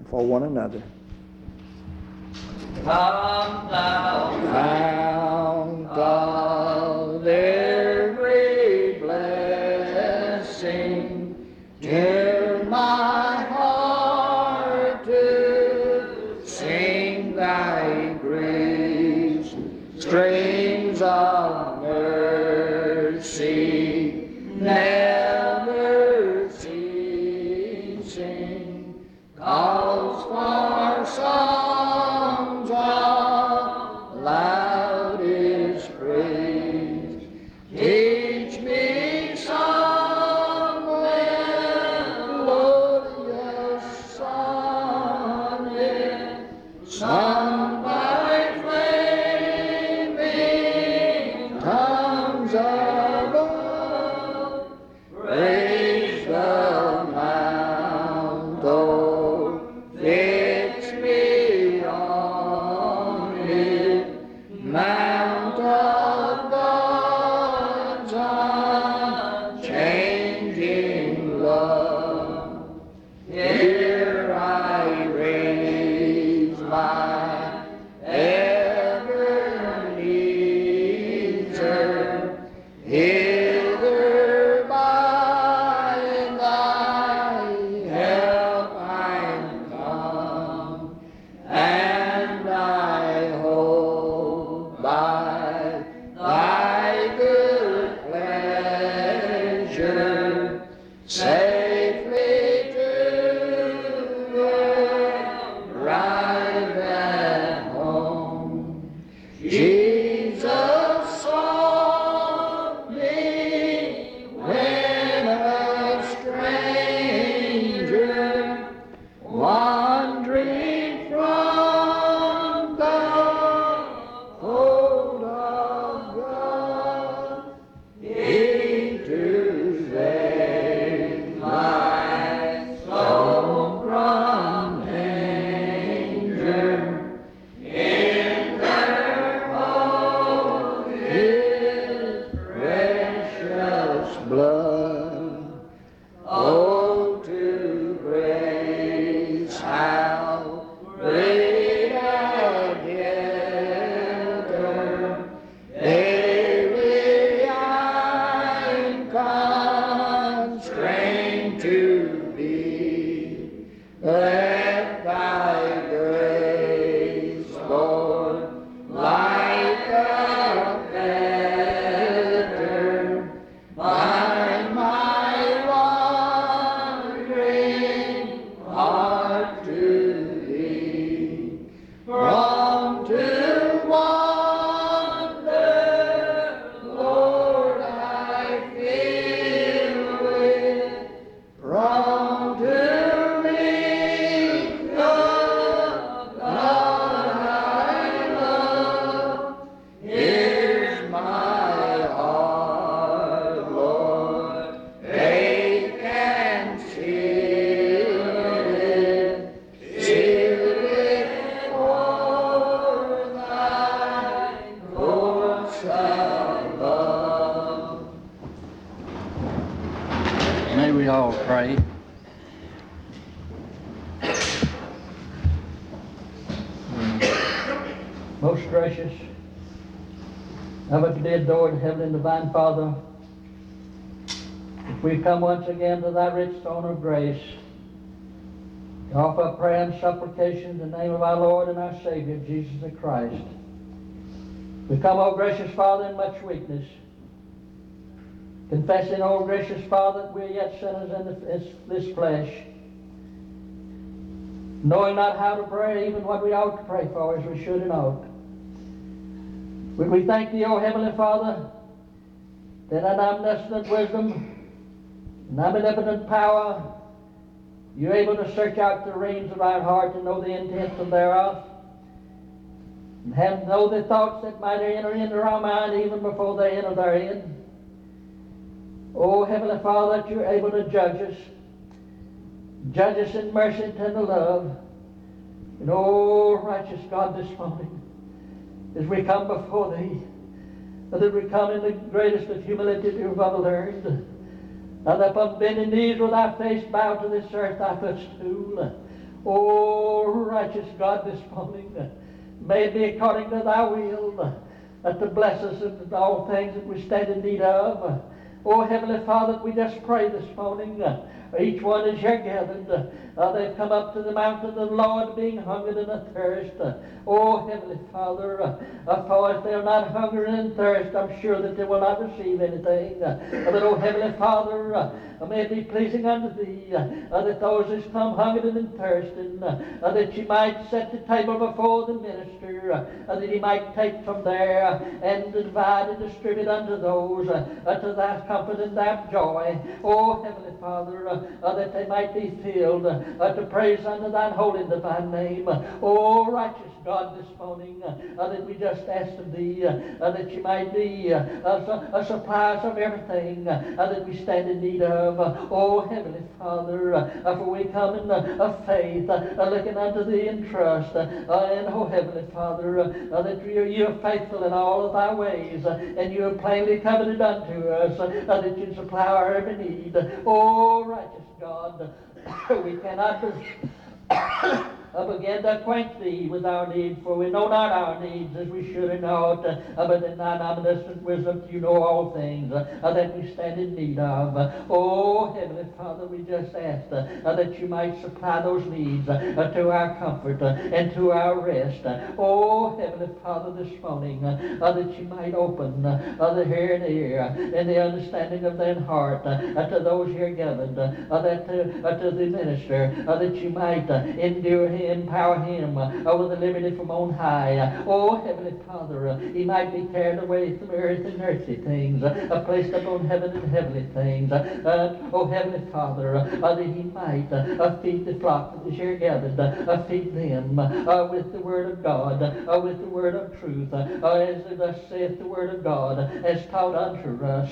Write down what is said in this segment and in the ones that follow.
for one another. Come thou Fount of every blessing, turn my heart to sing thy grace, streams of mercy never ceasing, calls for songs of loudest praise. Teach me some melodious sonnet, sung by flaming tongues above. Praise the Mount, oh, fix me on it, Mount of God's unchanging love. Here I raise my Ebenezer, hither by thy help I'm come, and I hope by thy good pleasure safely to arrive at home. Jesus sought me when a stranger, wandering from the fold of God. He to save my soul from danger, in their oath His precious blood. Oh, to grace how great a giver, daily I'm constrained to be. Let thy grace, Lord, like a fetter, bind my wandering heart to thee. From to wander, Lord, I feel with, from to leave the God I love. Here's my heart, Lord, take and seal it for thy course of love. May we all pray. Most gracious, ever dear, adored Heavenly and Divine Father, we come once again to thy rich throne of grace to offer up prayer and supplication in the name of our Lord and our Savior, Jesus the Christ. We come, O gracious Father, in much weakness, confessing, O gracious Father, that we are yet sinners in this flesh, knowing not how to pray, even what we ought to pray for as we should and ought. We thank thee, O Heavenly Father, that in omniscient wisdom and omnipotent power, you're able to search out the reins of our heart and know the intents of thereof, and know the thoughts that might enter into our mind even before they enter therein. O Heavenly Father, that you're able to judge us in mercy and tender love. And O righteous God, this morning, as we come before thee, that we come in the greatest of humility that you've ever learned, and upon bending knees with our face bowed to this earth, thy footstool. Oh, righteous God, this morning, may it be according to thy will, that to bless us in all things that we stand in need of. Oh, Heavenly Father, we just pray this morning, each one is here gathered. They've come up to the mountain of the Lord being hungered and athirst. Oh, Heavenly Father, for if they are not hungry and thirst, I'm sure that they will not receive anything. But, oh, Heavenly Father, may it be pleasing unto Thee that those who come hungered and thirsting, that You might set the table before the minister, that He might take from there and divide and distribute unto those to Thy comfort and Thy joy. Oh, Heavenly Father, that they might be filled to praise unto Thine holy and divine name. Oh, righteous God, this morning, that we just ask of Thee that You might be a supplier of everything that we stand in need of. Oh, Heavenly Father, for we come in faith, looking unto Thee in trust. And, oh, Heavenly Father, that You are faithful in all of Thy ways, and You have plainly covenanted unto us that You supply our every need. Oh, righteous God, we cannot begin to acquaint Thee with our needs, for we know not our needs as we should and ought, but in Thine omniscient wisdom You know all things that we stand in need of. Oh, Heavenly Father, we just ask that You might supply those needs to our comfort and to our rest. Oh, Heavenly Father, this morning, that You might open the hearing ear and the understanding of Thine heart to those here gathered, that to the minister, that You might endure him, empower him with the liberty from on high. Oh, Heavenly Father, he might be carried away from earth and earthly things, placed upon heaven and heavenly things. Oh, Heavenly Father, that he might feed the flock that is here gathered, feed them with the Word of God, with the Word of truth, as thus saith the Word of God, as taught unto us.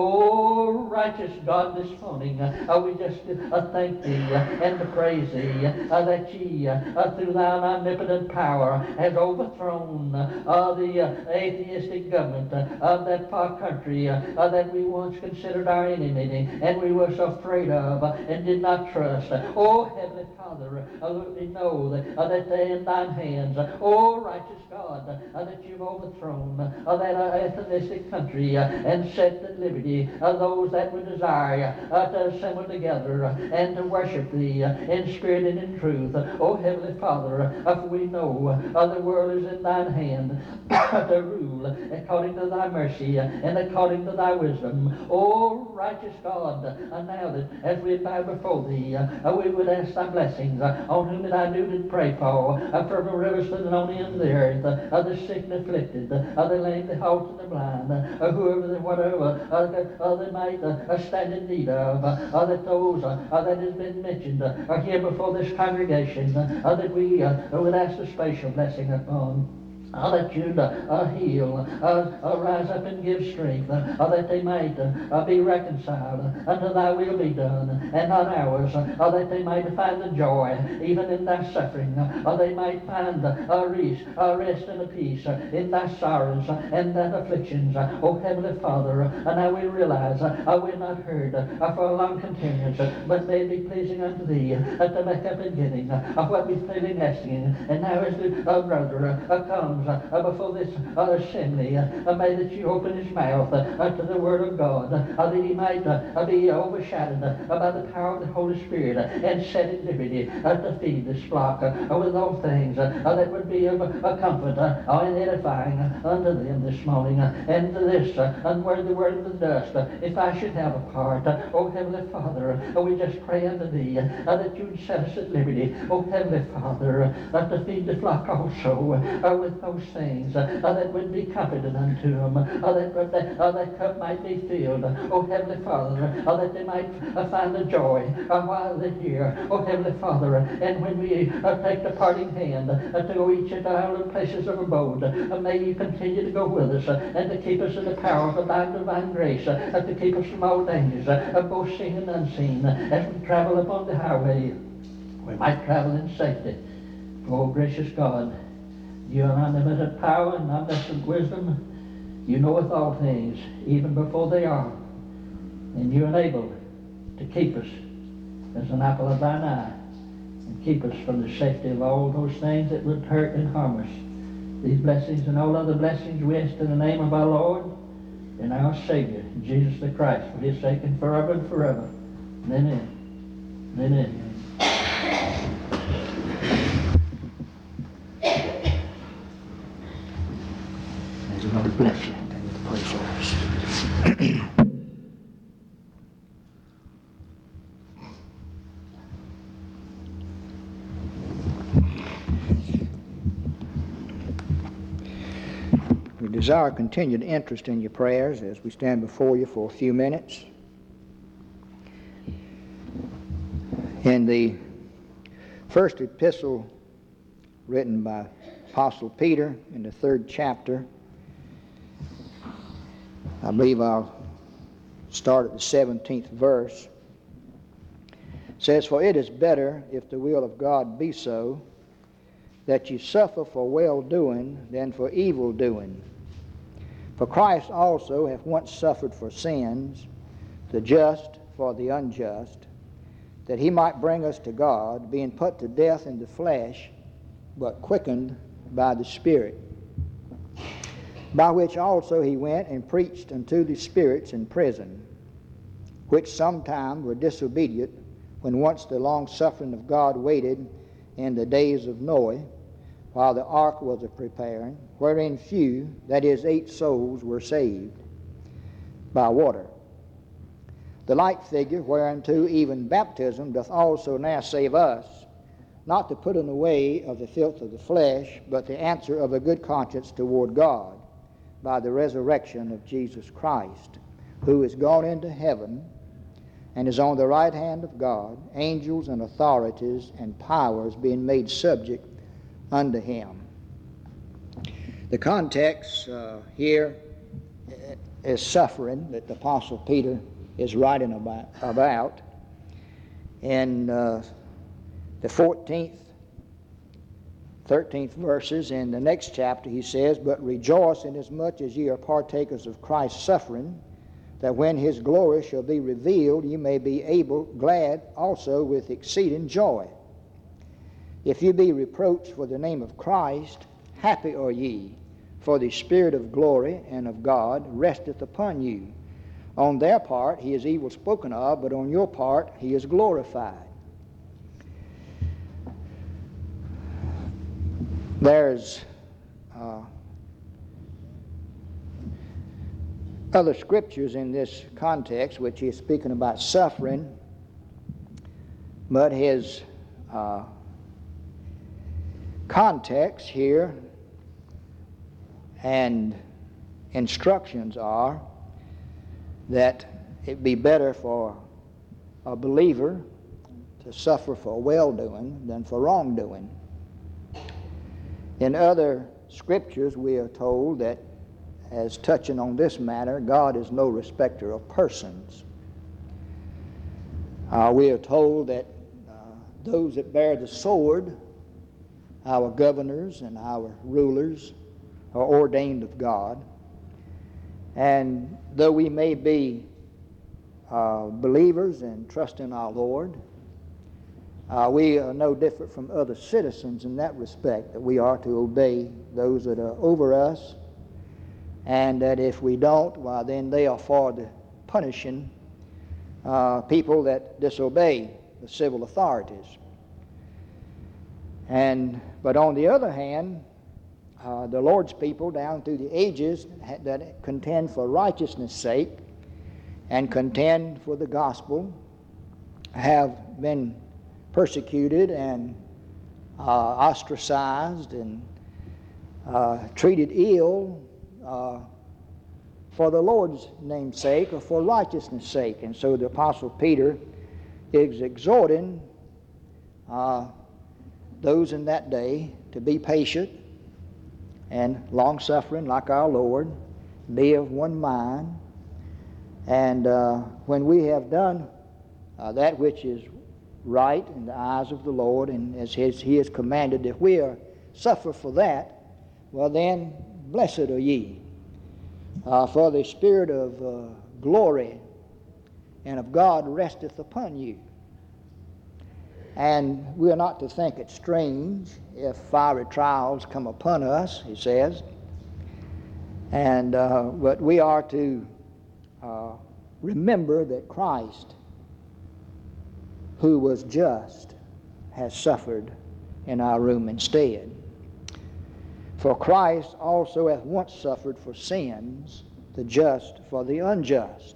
Oh, righteous God, this morning, we just thank Thee and praise Thee that Ye, through Thine omnipotent power, has overthrown the atheistic government of that far country that we once considered our enemy and we were so afraid of and did not trust. Oh, Heavenly Father, we know that they in Thine hands. Oh, righteous God, that You've overthrown that atheistic country and set at liberty those that would desire to assemble together and to worship Thee in spirit and in truth. Oh, Heavenly Father, for we know the world is in Thine hand to rule according to Thy mercy and according to Thy wisdom. Oh, righteous God, now that as we bow before Thee, we would ask Thy blessings on whom that I do did pray for, from the rivers to the lonely and the earth, the sick and afflicted, the lame, the halt, and the blind, whoever, whatever they might stand in need of, that those that has been mentioned are here before this congregation, that we would ask a special blessing upon. That You'd heal, rise up and give strength, that they might be reconciled unto Thy will be done, and not ours, that they might find the joy even in Thy suffering, they might find a rest and a peace in Thy sorrows and Thy afflictions. Oh, Heavenly Father, now we realize we're not heard for a long continuance, but may it be pleasing unto Thee to make up and giving of what we've been asking. And now as the brother comes before this assembly, may that You open his mouth to the Word of God, that he might be overshadowed by the power of the Holy Spirit and set at liberty to feed this flock with all things that would be of comfort and edifying unto them this morning. And this unworthy word of the dust, if I should have a part, oh, Heavenly Father, we just pray unto Thee that You'd set us at liberty, oh, Heavenly Father, to feed the flock also with those things that would be comforted unto them, that cup might be filled, oh, Heavenly Father, that they might find the joy while they're here, oh, Heavenly Father. And when we take the parting hand to go each at our little places of abode, may You continue to go with us and to keep us in the power of Thy divine grace, to keep us from all dangers, both seen and unseen, as we travel upon the highway. We might travel in safety. Oh, gracious God, You are unlimited power and omniscient wisdom. You knoweth all things, even before they are. And You're enabled to keep us as an apple of Thine eye. and keep us from the safety of all those things that would hurt and harm us. These blessings and all other blessings we ask in the name of our Lord and our Savior, Jesus the Christ, for his sake and forever and forever. Amen. Amen. May the Lord bless you. Pray for us. We desire continued interest in your prayers as we stand before you for a few minutes. In the first epistle written by Apostle Peter in the 3rd chapter, I believe I'll start at the 17th verse. It says, "For it is better, if the will of God be so, that you suffer for well-doing than for evil-doing. For Christ also hath once suffered for sins, the just for the unjust, that he might bring us to God, being put to death in the flesh, but quickened by the Spirit. By which also he went and preached unto the spirits in prison, which sometime were disobedient, when once the long-suffering of God waited in the days of Noah, while the ark was a-preparing, wherein few, that is 8 souls, were saved by water. The like figure whereunto even baptism doth also now save us, not the putting away of the filth of the flesh, but the answer of a good conscience toward God, by the resurrection of Jesus Christ, who is gone into heaven, and is on the right hand of God, angels and authorities and powers being made subject unto him." The context here is suffering that the Apostle Peter is writing about. In the 14th, 13th verses in the next chapter, he says, "But rejoice inasmuch as ye are partakers of Christ's suffering, that when his glory shall be revealed, ye may be glad also with exceeding joy. If ye be reproached for the name of Christ, happy are ye, for the Spirit of glory and of God resteth upon you. On their part he is evil spoken of, but on your part he is glorified." There's other scriptures in this context which he is speaking about suffering, but his context here and instructions are that it be better for a believer to suffer for well-doing than for wrongdoing. In other scriptures, we are told that, as touching on this matter, God is no respecter of persons. We are told that those that bear the sword, our governors and our rulers, are ordained of God. And though we may be believers and trust in our Lord, we are no different from other citizens in that respect, that we are to obey those that are over us, and that if we don't, well, then they are for the punishing people that disobey the civil authorities. But on the other hand, the Lord's people down through the ages that contend for righteousness' sake and contend for the gospel have been persecuted and ostracized and treated ill for the Lord's name's sake or for righteousness' sake. And so the Apostle Peter is exhorting those in that day to be patient and long-suffering like our Lord, be of one mind, and when we have done that which is right in the eyes of the Lord, and as He has commanded, if we suffer for that, well then, blessed are ye, for the Spirit of glory and of God resteth upon you. And we are not to think it strange if fiery trials come upon us, he says. And but we are to remember that Christ, who was just, has suffered in our room instead. For Christ also hath once suffered for sins, the just for the unjust.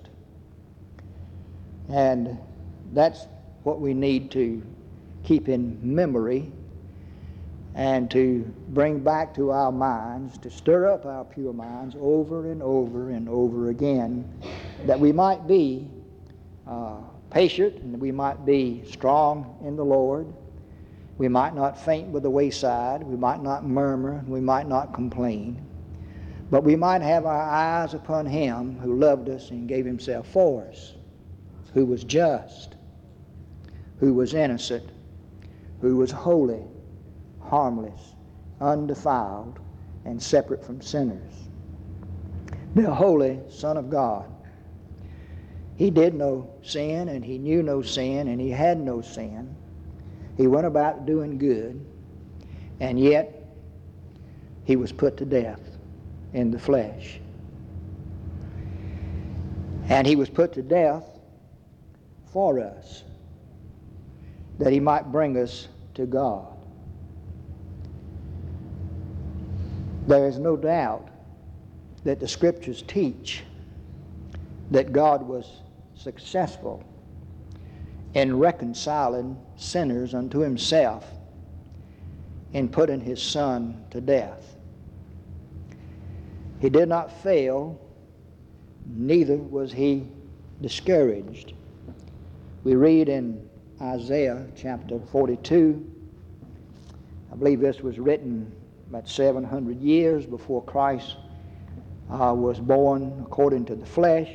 And that's what we need to keep in memory and to bring back to our minds, to stir up our pure minds over and over and over again, that we might be patient and we might be strong in the Lord. We might not faint by the wayside. We might not murmur. We might not complain. But we might have our eyes upon Him who loved us and gave Himself for us, who was just, who was innocent, who was holy, harmless, undefiled, and separate from sinners. The holy Son of God. He did no sin, and He knew no sin, and He had no sin. He went about doing good, and yet He was put to death in the flesh. And He was put to death for us, that He might bring us to God. There is no doubt that the Scriptures teach that God was successful in reconciling sinners unto Himself in putting His Son to death. He did not fail, neither was He discouraged. We read in Isaiah chapter 42, I believe this was written about 700 years before Christ was born according to the flesh.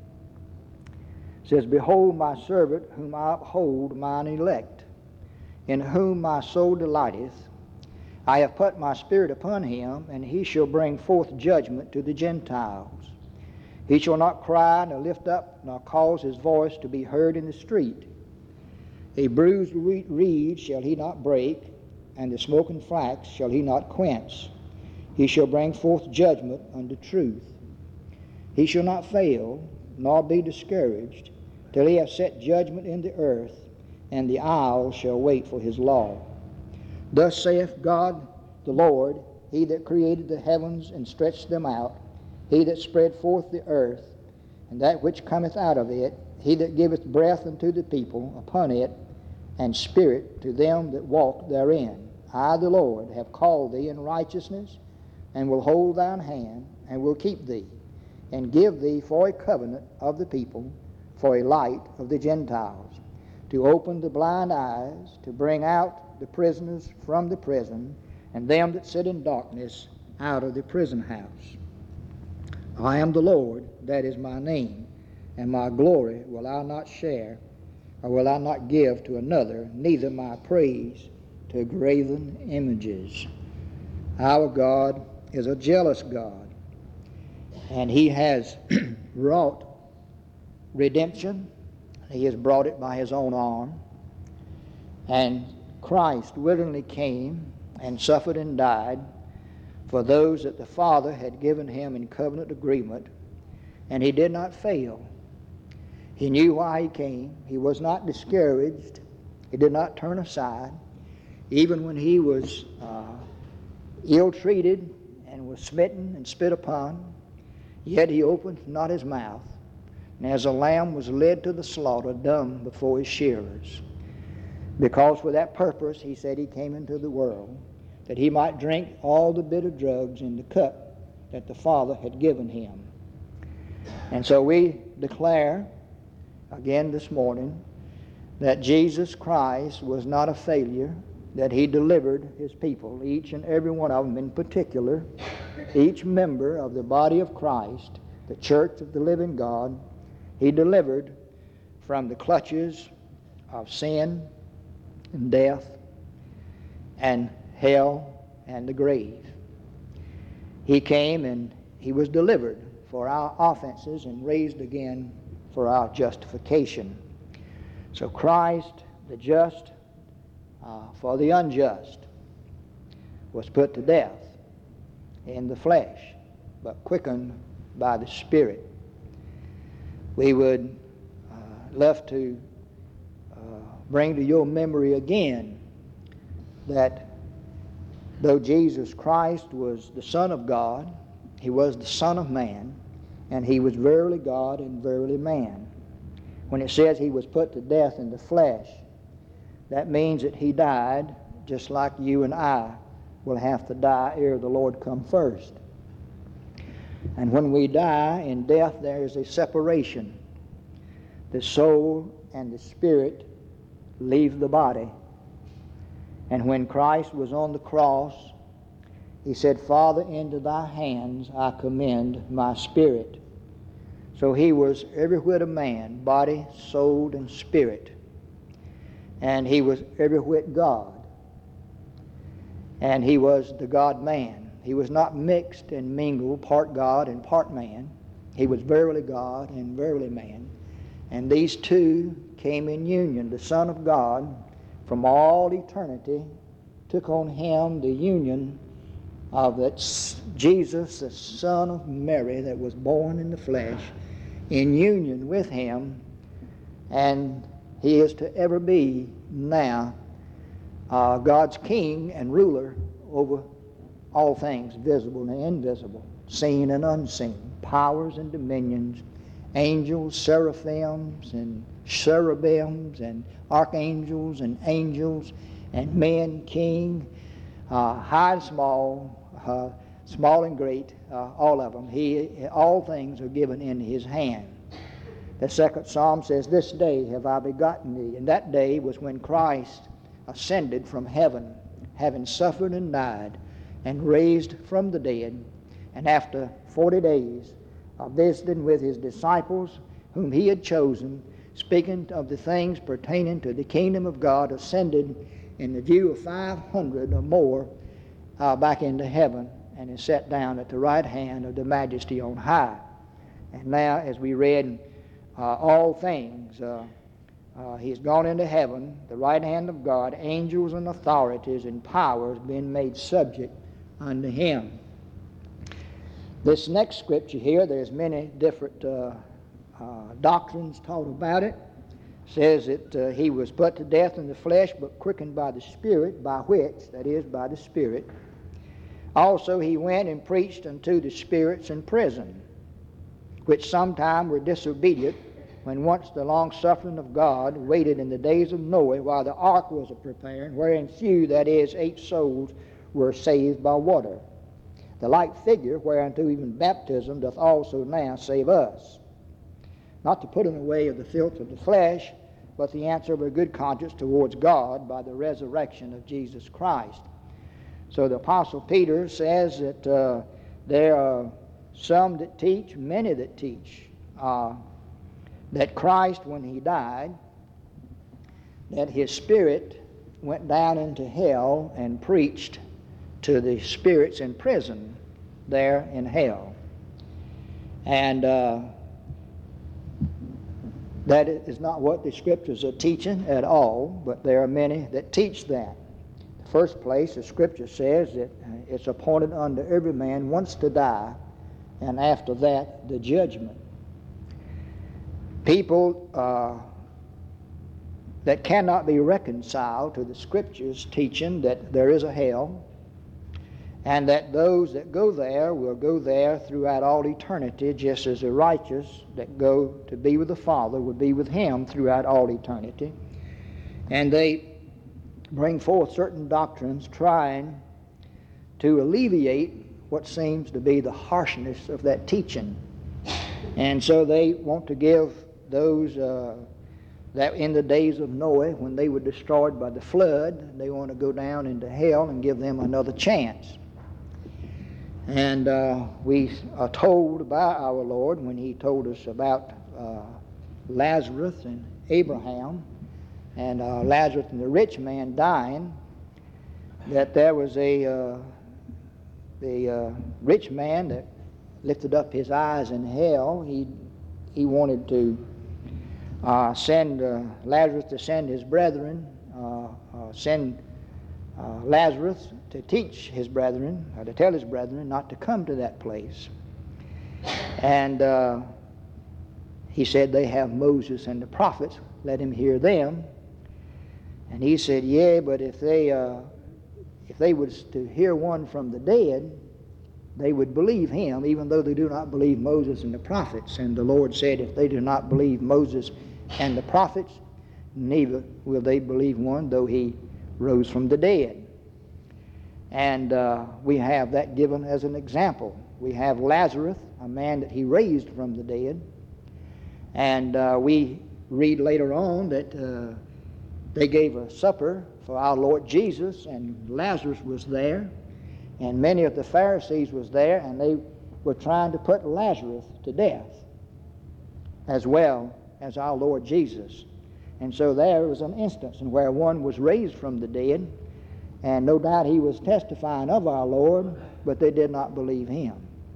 It says, Behold my servant whom I uphold, mine elect, in whom my soul delighteth. I have put my spirit upon him, and he shall bring forth judgment to the Gentiles. He shall not cry, nor lift up, nor cause his voice to be heard in the street. A bruised reed shall he not break, and the smoking flax shall he not quench. He shall bring forth judgment unto truth. He shall not fail, nor be discouraged, till he have set judgment in the earth, and the isles shall wait for his law. Thus saith God the Lord, He that created the heavens and stretched them out, He that spread forth the earth, and that which cometh out of it, He that giveth breath unto the people upon it, and spirit to them that walk therein. I, the Lord, have called thee in righteousness, and will hold thine hand, and will keep thee, and give thee for a covenant of the people, for a light of the Gentiles, to open the blind eyes, to bring out the prisoners from the prison, and them that sit in darkness out of the prison house. I am the Lord, that is my name, and my glory will I not share, or will I not give to another, neither my praise to graven images. Our God is a jealous God, and He has wrought redemption. He has brought it by His own arm. And Christ willingly came and suffered and died for those that the Father had given Him in covenant agreement, and He did not fail. He knew why He came. He was not discouraged. He did not turn aside. Even when He was ill-treated and was smitten and spit upon, yet He opened not His mouth. And as a lamb was led to the slaughter, dumb before his shearers. Because for that purpose, He said He came into the world, that He might drink all the bitter drugs in the cup that the Father had given Him. And so we declare again this morning that Jesus Christ was not a failure, that He delivered His people, each and every one of them in particular, each member of the body of Christ, the church of the living God. He delivered from the clutches of sin and death and hell and the grave. He came and He was delivered for our offenses and raised again for our justification. So Christ, the just, for the unjust, was put to death in the flesh, but quickened by the Spirit. We would love to bring to your memory again that though Jesus Christ was the Son of God, He was the Son of Man, and He was verily God and verily man. When it says He was put to death in the flesh, that means that He died just like you and I will have to die ere the Lord come first. And when we die in death, there is a separation. The soul and the spirit leave the body. And when Christ was on the cross, He said, Father, into Thy hands I commend my spirit. So He was every whit a man, body, soul, and spirit. And He was every whit God. And He was the God-man. He was not mixed and mingled, part God and part man. He was verily God and verily man. And these two came in union. The Son of God, from all eternity, took on Him the union of that Jesus, the Son of Mary, that was born in the flesh, in union with Him. And He is to ever be now God's King and ruler over all things, visible and invisible, seen and unseen, powers and dominions, angels, seraphims, and cherubims, and archangels, and angels, and men, king, high and small, small and great, all of them. All things are given in His hand. The second Psalm says, This day have I begotten thee. And that day was when Christ ascended from heaven, having suffered and died, and raised from the dead, and after 40 days of visiting with His disciples, whom He had chosen, speaking of the things pertaining to the kingdom of God, ascended in the view of 500 or more back into heaven, and is set down at the right hand of the Majesty on high. And now, as we read all things, He's gone into heaven, the right hand of God, angels and authorities and powers being made subject unto Him. This next scripture here, there's many different doctrines taught about it. Says that He was put to death in the flesh, but quickened by the Spirit, by which, that is, by the Spirit. Also He went and preached unto the spirits in prison, which sometime were disobedient, when once the long-suffering of God waited in the days of Noah, while the ark was a-preparing, wherein few, that is, 8 souls, were saved by water. The like figure whereunto even baptism doth also now save us, not to put in away of the filth of the flesh, but the answer of a good conscience towards God by the resurrection of Jesus Christ. So the Apostle Peter says that there are some that teach, many that teach, that Christ, when He died, that His Spirit went down into hell and preached to the spirits in prison there in hell. And that is not what the Scriptures are teaching at all, but there are many that teach that. In the first place, the Scripture says that it's appointed unto every man once to die, and after that, the judgment. People that cannot be reconciled to the Scriptures teaching that there is a hell, and that those that go there will go there throughout all eternity, just as the righteous that go to be with the Father will be with Him throughout all eternity. And they bring forth certain doctrines trying to alleviate what seems to be the harshness of that teaching. And so they want to give those that in the days of Noah, when they were destroyed by the flood, they want to go down into hell and give them another chance. And we are told by our Lord, when He told us about Lazarus and Abraham, and Lazarus and the rich man dying, that there was the rich man that lifted up his eyes in hell. He wanted to send Lazarus to send his brethren send Lazarus to teach his brethren, or to tell his brethren not to come to that place. And he said, they have Moses and the prophets, let him hear them. And he said, yeah, but if they was to hear one from the dead, they would believe him, even though they do not believe Moses and the prophets. And the Lord said, if they do not believe Moses and the prophets, neither will they believe one, though he rose from the dead. And we have that given as an example. We have Lazarus, a man that he raised from the dead. And we read later on that they gave a supper for our Lord Jesus, and Lazarus was there, and many of the Pharisees was there, and they were trying to put Lazarus to death as well as our Lord Jesus. And so there was an instance in where one was raised from the dead, and no doubt he was testifying of our Lord, but they did not believe him.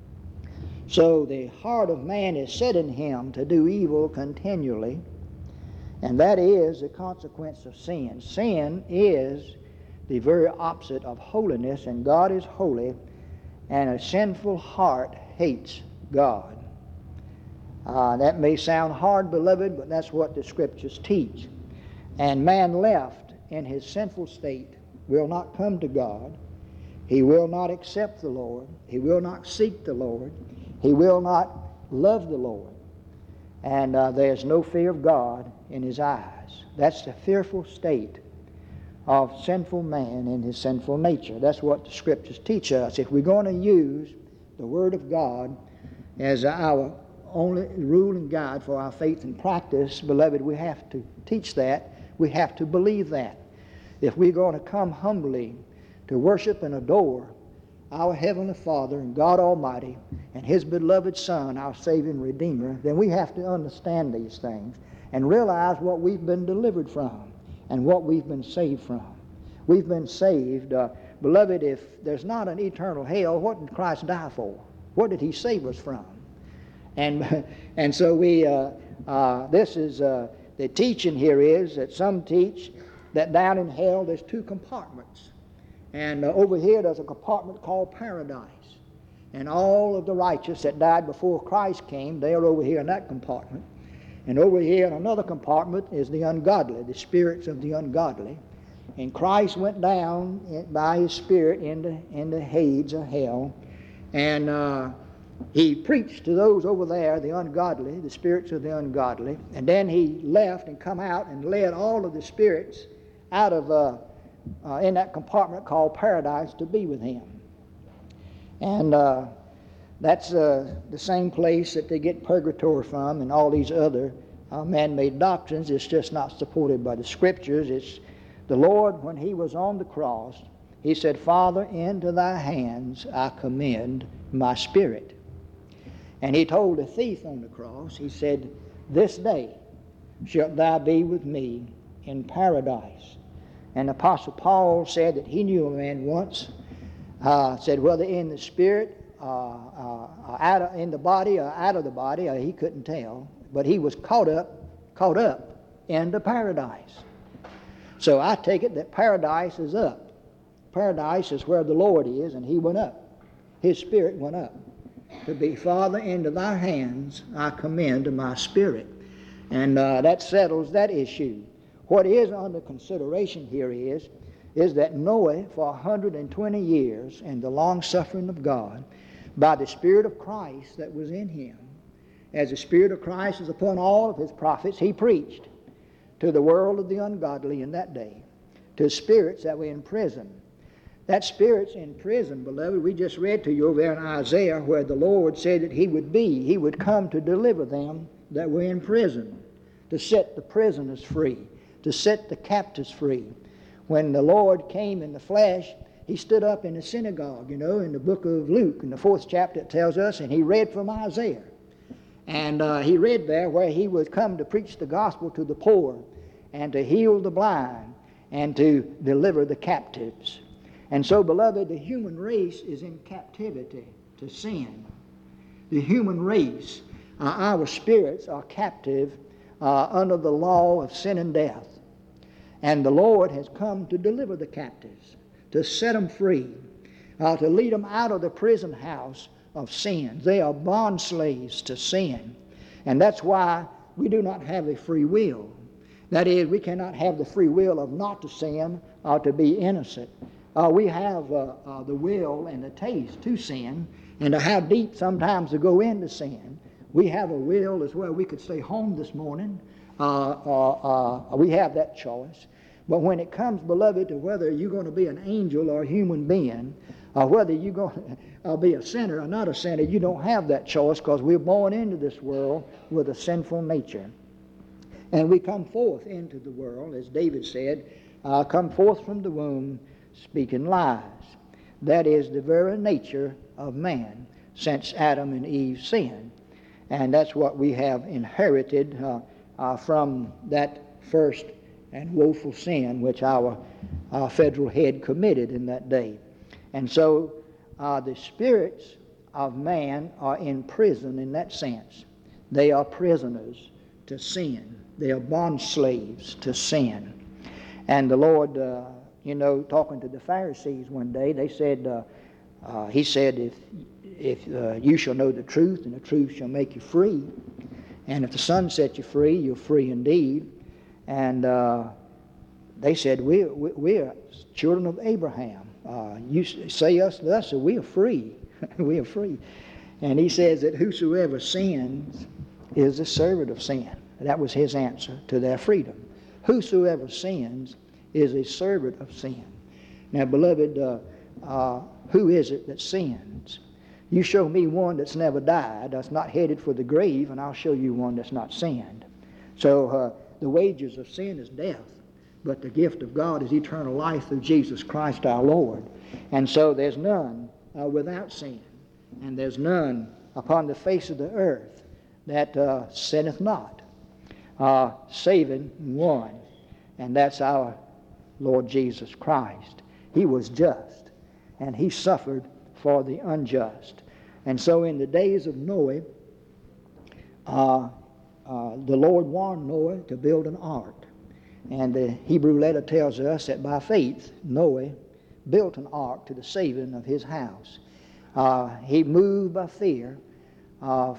So the heart of man is set in him to do evil continually, and that is the consequence of sin. Sin is the very opposite of holiness, and God is holy, and a sinful heart hates God. That may sound hard, beloved, but that's what the Scriptures teach. And man left in his sinful state will not come to God. He will not accept the Lord. He will not seek the Lord. He will not love the Lord. And there's no fear of God in his eyes. That's the fearful state of sinful man in his sinful nature. That's what the Scriptures teach us. If we're going to use the Word of God as our only rule and guide for our faith and practice, beloved, we have to teach that. We have to believe that. If we're going to come humbly to worship and adore our Heavenly Father and God Almighty and His beloved Son, our Savior and Redeemer, then we have to understand these things and realize what we've been delivered from and what we've been saved from. We've been saved. Beloved, if there's not an eternal hell, what did Christ die for? What did He save us from? And so we, this is, the teaching here is that some teach that down in hell there's two compartments. And over here there's a compartment called paradise. And all of the righteous that died before Christ came, they are over here in that compartment. And over here in another compartment is the ungodly, the spirits of the ungodly. And Christ went down by His Spirit into Hades or hell. And He preached to those over there, the ungodly, the spirits of the ungodly. And then He left and come out and led all of the spirits out of in that compartment called paradise to be with Him. And that's the same place that they get purgatory from and all these other man-made doctrines. It's just not supported by the Scriptures. It's the Lord, when He was on the cross, He said, Father, into Thy hands I commend my spirit. And He told the thief on the cross, He said, this day shalt thou be with me in paradise. And Apostle Paul said that he knew a man once, said whether in the spirit, in the body or out of the body, he couldn't tell, but he was caught up into paradise. So I take it that paradise is up. Paradise is where the Lord is, and He went up. His spirit went up. To be, Father, into Thy hands I commend my spirit. And that settles that issue. What is under consideration here is that Noah, for 120 years, in the long-suffering of God, by the Spirit of Christ that was in him, as the Spirit of Christ is upon all of His prophets, he preached to the world of the ungodly in that day, to spirits that were in prison. That spirit's in prison, beloved. We just read to you over there in Isaiah where the Lord said that He would come to deliver them that were in prison, to set the prisoners free, to set the captives free. When the Lord came in the flesh, He stood up in the synagogue, in the book of Luke, in the 4th chapter it tells us, and He read from Isaiah. And He read there where He would come to preach the gospel to the poor and to heal the blind and to deliver the captives. And so, beloved, the human race is in captivity to sin. The human race, our spirits are captive under the law of sin and death. And the Lord has come to deliver the captives, to set them free, to lead them out of the prison house of sin. They are bond slaves to sin. And that's why we do not have a free will. That is, we cannot have the free will of not to sin or to be innocent. We have the will and the taste to sin, and to how deep sometimes to go into sin. We have a will as well. We could stay home this morning. We have that choice. But when it comes, beloved, to whether you're going to be an angel or a human being, or whether you're going to be a sinner or not a sinner, you don't have that choice, because we're born into this world with a sinful nature. And we come forth into the world, as David said, come forth from the womb speaking lies. That is the very nature of man since Adam and Eve sinned. And that's what we have inherited from that first and woeful sin which our federal head committed in that day. And so the spirits of man are in prison in that sense. They are prisoners to sin. They are bond slaves to sin. And the Lord, talking to the Pharisees one day, they said, He said, if you shall know the truth, and the truth shall make you free. And if the Son set you free, you're free indeed. And they said, we're children of Abraham. You say us thus, so we are free. We are free. And He says that whosoever sins is the servant of sin. That was His answer to their freedom. Whosoever sins is a servant of sin. Now, beloved, who is it that sins? You show me one that's never died, that's not headed for the grave, and I'll show you one that's not sinned. So the wages of sin is death, but the gift of God is eternal life through Jesus Christ our Lord. And so there's none without sin, and there's none upon the face of the earth that sinneth not, saving one, and that's our Lord Jesus Christ. He was just, and He suffered for the unjust. And so in the days of Noah, the Lord warned Noah to build an ark. And the Hebrew letter tells us that by faith, Noah built an ark to the saving of his house. He moved by fear of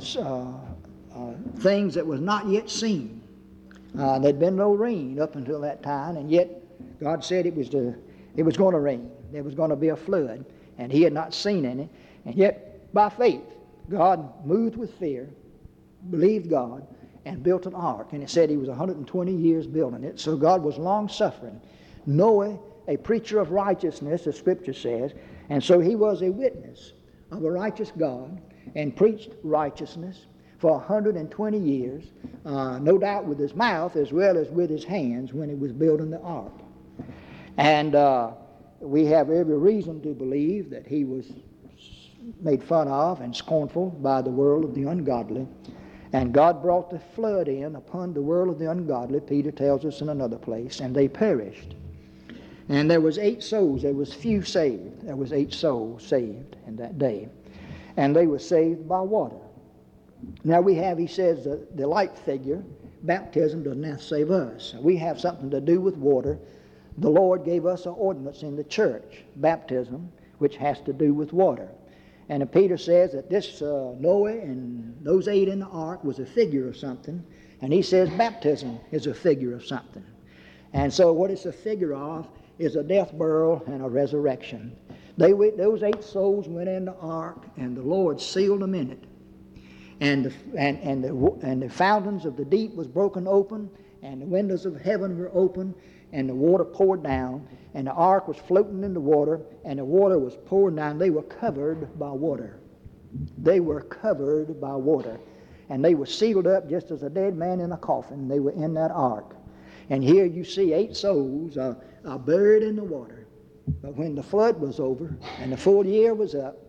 things that was not yet seen. There'd been no rain up until that time, and yet God said it was going to rain. There was going to be a flood, and he had not seen any. And yet, by faith, God moved with fear, believed God, and built an ark. And it said he was 120 years building it. So God was long-suffering. Noah, a preacher of righteousness, the Scripture says, and so he was a witness of a righteous God and preached righteousness for 120 years, no doubt with his mouth as well as with his hands when he was building the ark. And we have every reason to believe that he was made fun of and scornful by the world of the ungodly. And God brought the flood in upon the world of the ungodly, Peter tells us in another place, and they perished. And there was 8 souls. There was few saved. There was 8 souls saved in that day. And they were saved by water. Now we have, he says, the light figure, baptism does not save us. We have something to do with water. The Lord gave us an ordinance in the church, baptism, which has to do with water. And Peter says that this Noah and those 8 in the ark was a figure of something. And he says baptism is a figure of something. And so what it's a figure of is a death, burial, and a resurrection. Those 8 souls went in the ark, and the Lord sealed them in it. And the fountains of the deep was broken open, and the windows of heaven were open, and the water poured down, and the ark was floating in the water, and the water was pouring down. They were covered by water. They were covered by water. And they were sealed up just as a dead man in a coffin. They were in that ark. And here you see 8 souls are buried in the water. But when the flood was over and the full year was up,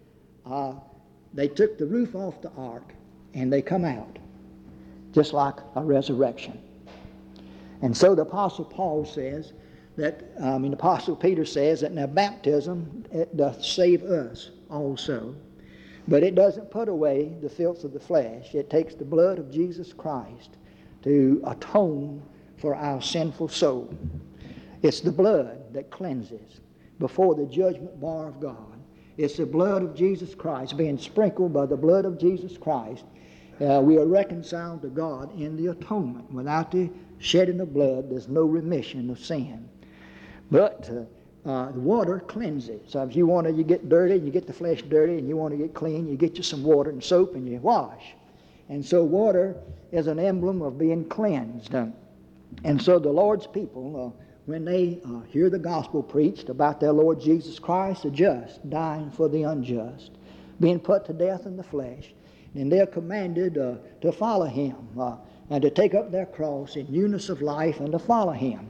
they took the roof off the ark and they come out, just like a resurrection. And so the Apostle Paul says that, the Apostle Peter says that now baptism, it doth save us also. But it doesn't put away the filth of the flesh. It takes the blood of Jesus Christ to atone for our sinful soul. It's the blood that cleanses before the judgment bar of God. It's the blood of Jesus Christ. Being sprinkled by the blood of Jesus Christ, we are reconciled to God in the atonement. Without the shedding of blood, there's no remission of sin. But the water cleanses. So if you get dirty, you get the flesh dirty, and you want to get clean, you get you some water and soap and you wash. And so water is an emblem of being cleansed. And so the Lord's people, when they hear the gospel preached about their Lord Jesus Christ, the just dying for the unjust, being put to death in the flesh, and they're commanded to follow Him and to take up their cross in newness of life and to follow Him.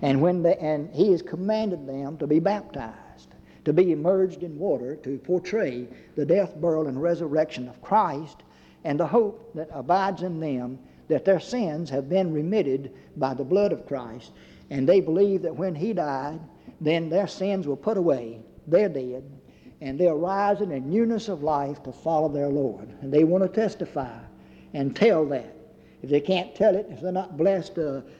And He has commanded them to be baptized, to be immersed in water, to portray the death, burial, and resurrection of Christ, and the hope that abides in them that their sins have been remitted by the blood of Christ. And they believe that when He died, then their sins were put away. They're dead. And they're rising in newness of life to follow their Lord. And they want to testify and tell that. If they can't tell it, if they're not blessed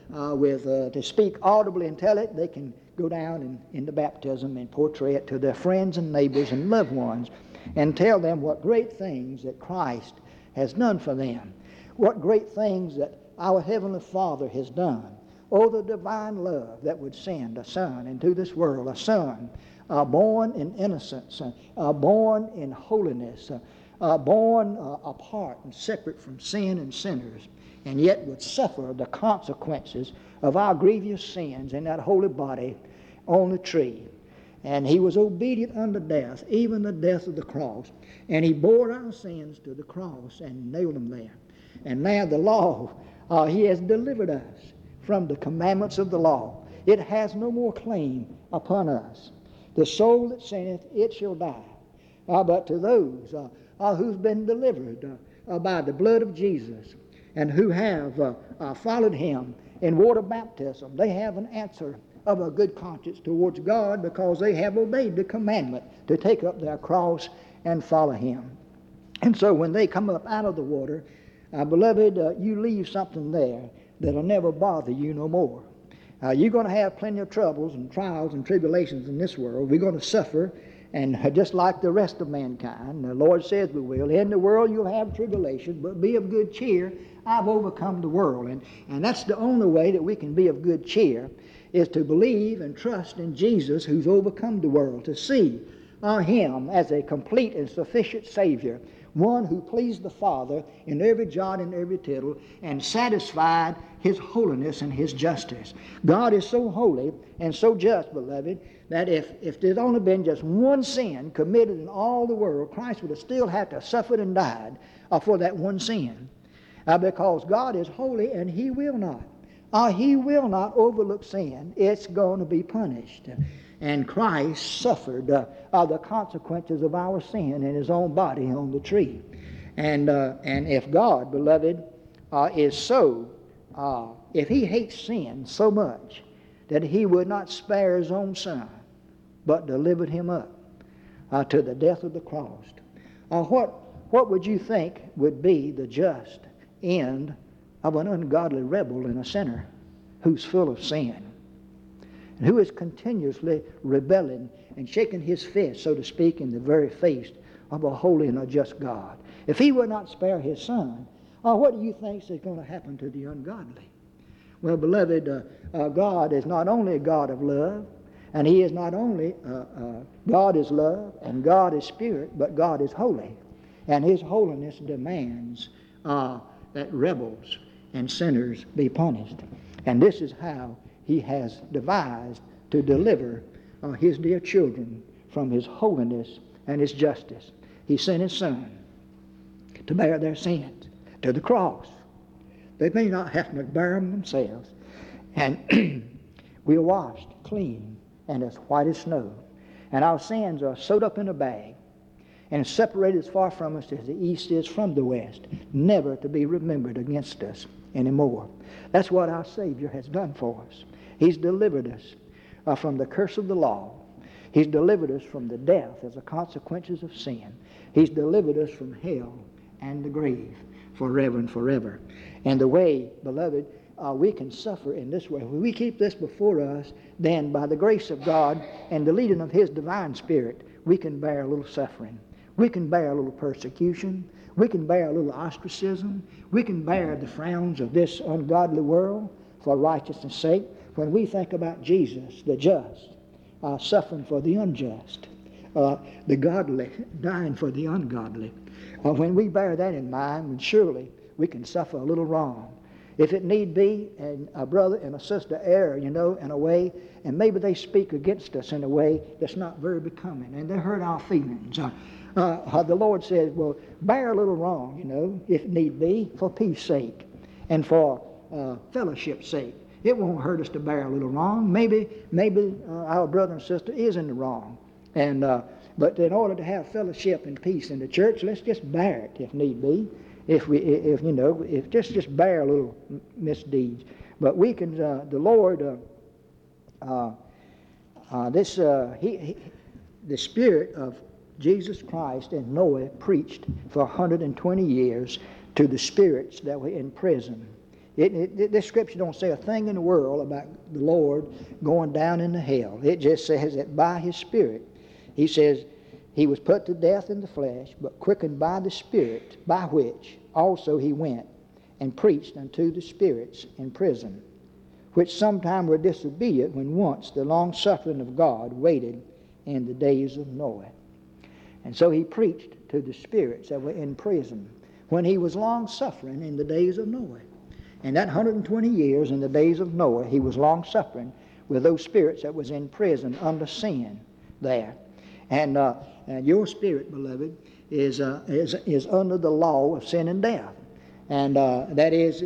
to speak audibly and tell it, they can go down in the baptism and portray it to their friends and neighbors and loved ones and tell them what great things that Christ has done for them. What great things that our Heavenly Father has done. Oh, the divine love that would send a Son into this world, a Son born in innocence, born in holiness, born apart and separate from sin and sinners, and yet would suffer the consequences of our grievous sins in that holy body on the tree. And He was obedient unto death, even the death of the cross. And He bore our sins to the cross and nailed them there. And now the law, He has delivered us from the commandments of the law. It has no more claim upon us. The soul that sinneth, it shall die. But to those who've been delivered by the blood of Jesus and who have followed Him in water baptism, they have an answer of a good conscience towards God because they have obeyed the commandment to take up their cross and follow Him. And so when they come up out of the water, beloved, you leave something there that'll never bother you no more. You're going to have plenty of troubles and trials and tribulations in this world. We're going to suffer, and just like the rest of mankind, the Lord says we will. In the world you'll have tribulation, but be of good cheer. I've overcome the world. And that's the only way that we can be of good cheer, is to believe and trust in Jesus who's overcome the world, to see Him as a complete and sufficient Savior, one who pleased the Father in every jot and every tittle and satisfied His holiness and His justice. God is so holy and so just, beloved, that if there's only been just one sin committed in all the world, Christ would have still had to have suffered and died for that one sin. Because God is holy and He will not. He will not overlook sin. It's going to be punished. And Christ suffered the consequences of our sin in His own body on the tree. And if God, beloved, is so, if He hates sin so much that He would not spare His own Son, but delivered Him up to the death of the cross, what would you think would be the just end of an ungodly rebel and a sinner who's full of sin, and who is continuously rebelling and shaking his fist, so to speak, in the very face of a holy and a just God? If He would not spare His Son, what do you think is going to happen to the ungodly? Well, beloved, God is not only a God of love, and He is not only, God is love, and God is spirit, but God is holy. And His holiness demands that rebels and sinners be punished. And this is how He has devised to deliver His dear children from His holiness and His justice. He sent His Son to bear their sins to the cross. They may not have to bear them themselves. And we are washed clean and as white as snow. And our sins are sewed up in a bag and separated as far from us as the east is from the west, never to be remembered against us anymore. That's what our Savior has done for us. He's delivered us from the curse of the law. He's delivered us from the death as the consequences of sin. He's delivered us from hell and the grave forever and forever. And the way, beloved, we can suffer in this way. When we keep this before us, then by the grace of God and the leading of His divine Spirit, we can bear a little suffering. We can bear a little persecution. We can bear a little ostracism. We can bear the frowns of this ungodly world for righteousness' sake. When we think about Jesus, the just, suffering for the unjust, the godly dying for the ungodly, when we bear that in mind, then surely we can suffer a little wrong. If it need be, and a brother and a sister err, in a way, and maybe they speak against us in a way that's not very becoming, and they hurt our feelings. The Lord says, well, bear a little wrong, if need be, for peace sake and for fellowship's sake. It won't hurt us to bear a little wrong. Maybe our brother and sister is in the wrong, but in order to have fellowship and peace in the church, let's just bear it if need be. If just bear a little misdeeds, but we can. The Lord, the Spirit of Jesus Christ and Noah preached for 120 years to the spirits that were in prison. This scripture don't say a thing in the world about the Lord going down into hell. It just says that by His Spirit, He says, He was put to death in the flesh, but quickened by the Spirit, by which also He went and preached unto the spirits in prison, which sometime were disobedient when once the long-suffering of God waited in the days of Noah. And so He preached to the spirits that were in prison when He was long-suffering in the days of Noah. And that 120 years in the days of Noah, He was long-suffering with those spirits that was in prison under sin there. And your spirit, beloved, is under the law of sin and death. And that is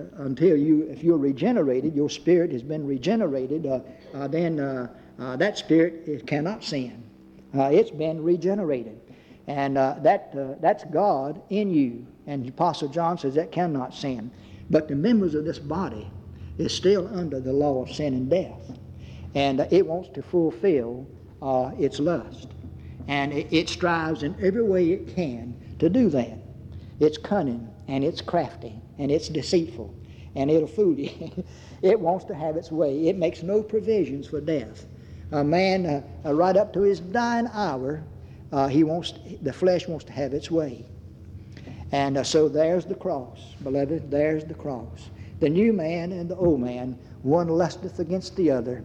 if you're regenerated, your spirit has been regenerated, then that spirit cannot sin. It's been regenerated. And that's God in you. And the Apostle John says that cannot sin. But the members of this body is still under the law of sin and death. And it wants to fulfill its lust. And it strives in every way it can to do that. It's cunning, and it's crafty, and it's deceitful, and it'll fool you. It wants to have its way. It makes no provisions for death. A man, right up to his dying hour, the flesh wants to have its way. And so there's the cross, beloved, there's the cross. The new man and the old man, one lusteth against the other.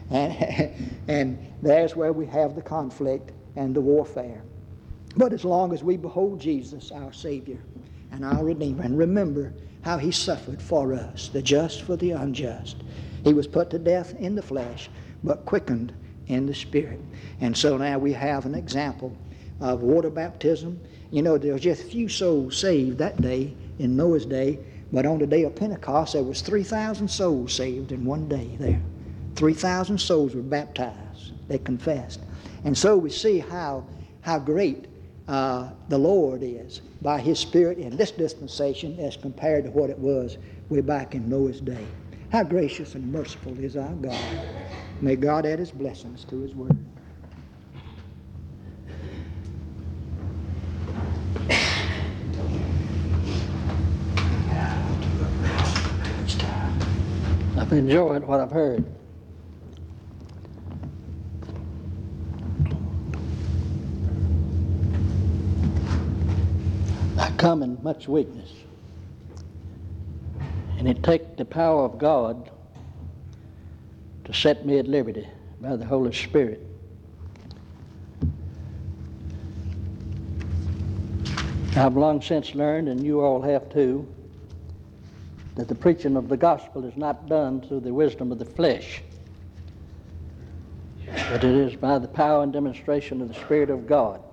And there's where we have the conflict and the warfare. But as long as we behold Jesus, our Savior and our Redeemer, and remember how He suffered for us, the just for the unjust. He was put to death in the flesh, but quickened in the Spirit. And so now we have an example of water baptism. There were just few souls saved that day in Noah's day, but on the day of Pentecost there was 3,000 souls saved in one day there. 3,000 souls were baptized. They confessed. And so we see how great the Lord is by His Spirit in this dispensation as compared to what it was way back in Noah's day. How gracious and merciful is our God. May God add His blessings to His word. I've enjoyed what I've heard. I come in much weakness, and it takes the power of God to set me at liberty by the Holy Spirit. I've long since learned, and you all have too, that the preaching of the gospel is not done through the wisdom of the flesh, but it is by the power and demonstration of the Spirit of God.